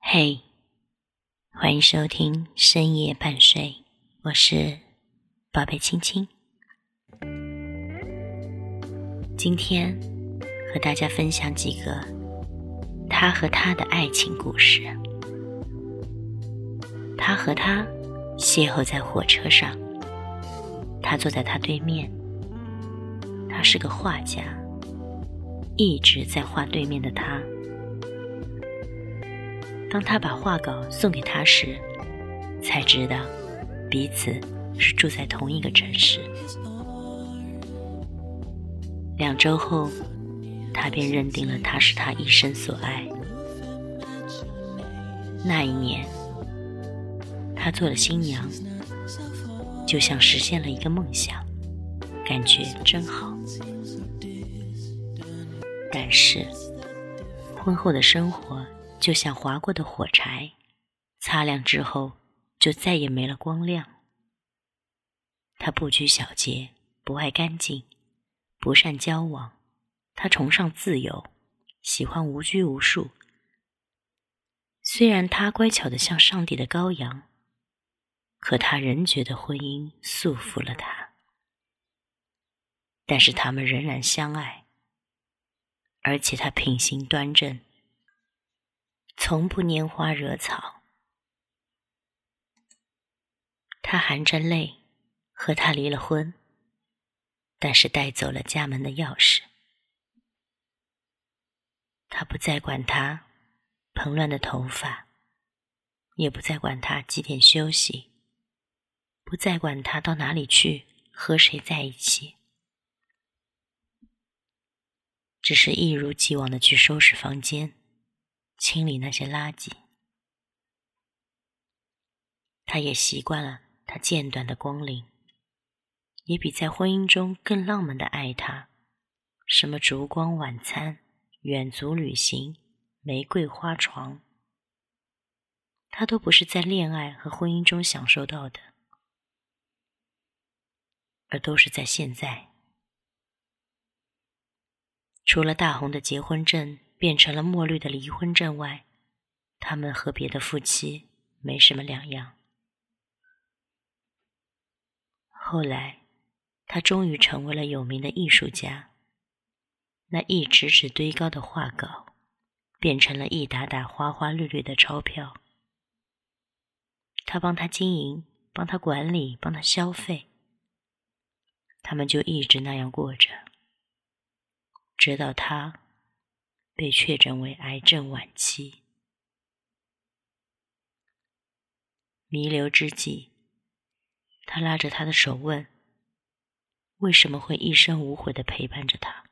嘿，欢迎收听深夜伴睡，我是宝贝青青。今天和大家分享几个他和他的爱情故事。他和他邂逅在火车上，他坐在他对面，他是个画家，一直在画对面的他。当他把画稿送给他时，才知道彼此是住在同一个城市。2周后，他便认定了他是他一生所爱。那一年，他做了新娘，就像实现了一个梦想，感觉真好。但是，婚后的生活就像划过的火柴，擦亮之后就再也没了光亮。他不拘小节，不爱干净，不善交往，他崇尚自由，喜欢无拘无束。虽然他乖巧得像上帝的羔羊，可他仍觉得婚姻束缚了他。但是他们仍然相爱，而且他品行端正，从不拈花惹草。他含着泪和他离了婚，但是带走了家门的钥匙。他不再管他蓬乱的头发，也不再管他几点休息，不再管他到哪里去，和谁在一起，只是一如既往地去收拾房间，清理那些垃圾。他也习惯了他间断的光临，也比在婚姻中更浪漫的爱他，什么烛光晚餐、远足旅行、玫瑰花床，他都不是在恋爱和婚姻中享受到的，而都是在现在。除了大红的结婚证变成了墨绿的离婚证外，他们和别的夫妻没什么两样。后来，他终于成为了有名的艺术家，那一直直堆高的画稿变成了一沓沓花花绿绿的钞票。他帮他经营，帮他管理，帮他消费，他们就一直那样过着，直到他被确诊为癌症晚期。弥留之际，他拉着他的手问，为什么会一生无悔地陪伴着他？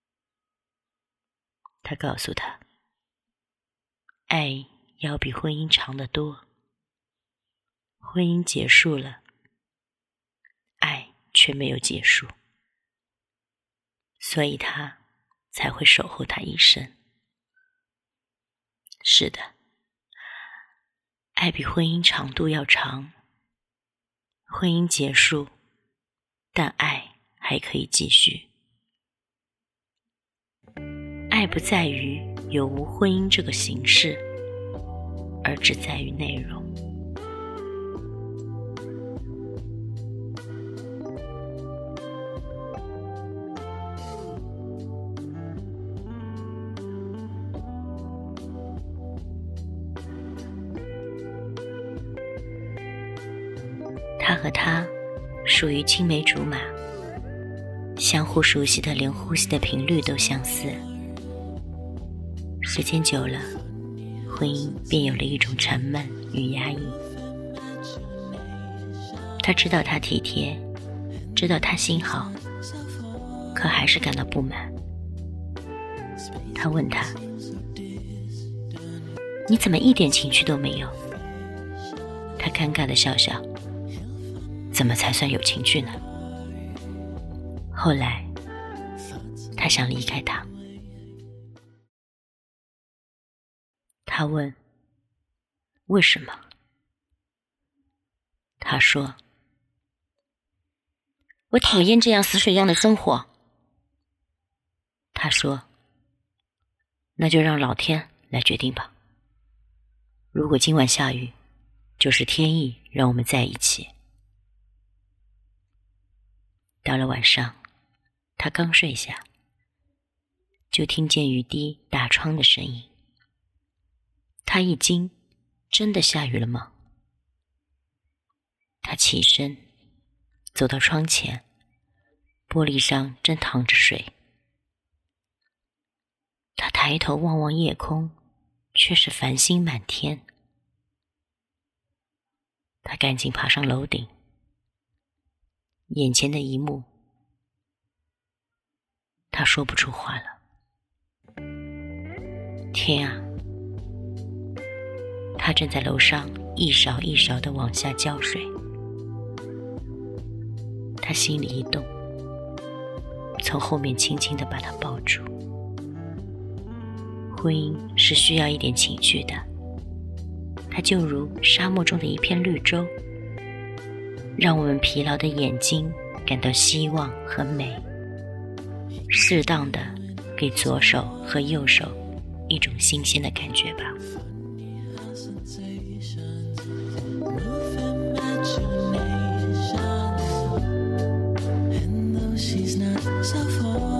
他告诉他，爱要比婚姻长得多，婚姻结束了，爱却没有结束，所以他才会守候他一生。是的，爱比婚姻长度要长，婚姻结束，但爱还可以继续。爱不在于有无婚姻这个形式，而只在于内容。他和他属于青梅竹马，相互熟悉的连呼吸的频率都相似。时间久了，婚姻便有了一种沉闷与压抑。他知道他体贴，知道他心好，可还是感到不满。他问他，你怎么一点情趣都没有？他尴尬地笑笑，怎么才算有情趣呢？后来，他想离开他。他问，为什么？他说，我讨厌这样死水一样的生活。他说，那就让老天来决定吧。 如果今晚下雨，就是天意让我们在一起。到了晚上，他刚睡下，就听见雨滴打窗的声音。他一惊，真的下雨了吗？他起身，走到窗前，玻璃上正淌着水。他抬头望望夜空，却是繁星满天。他赶紧爬上楼顶，眼前的一幕，他说不出话了。天啊！他正在楼上一勺一勺地往下浇水。他心里一动，从后面轻轻地把他抱住。婚姻是需要一点情趣的，它就如沙漠中的一片绿洲，让我们疲劳的眼睛感到希望和美，适当的给左手和右手一种新鲜的感觉吧。 She's not so far